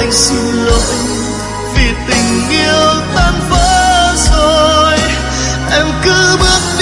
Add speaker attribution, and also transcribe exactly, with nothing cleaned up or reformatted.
Speaker 1: xin lỗi vì tình yêu tan vỡ rồi. Em cứ bước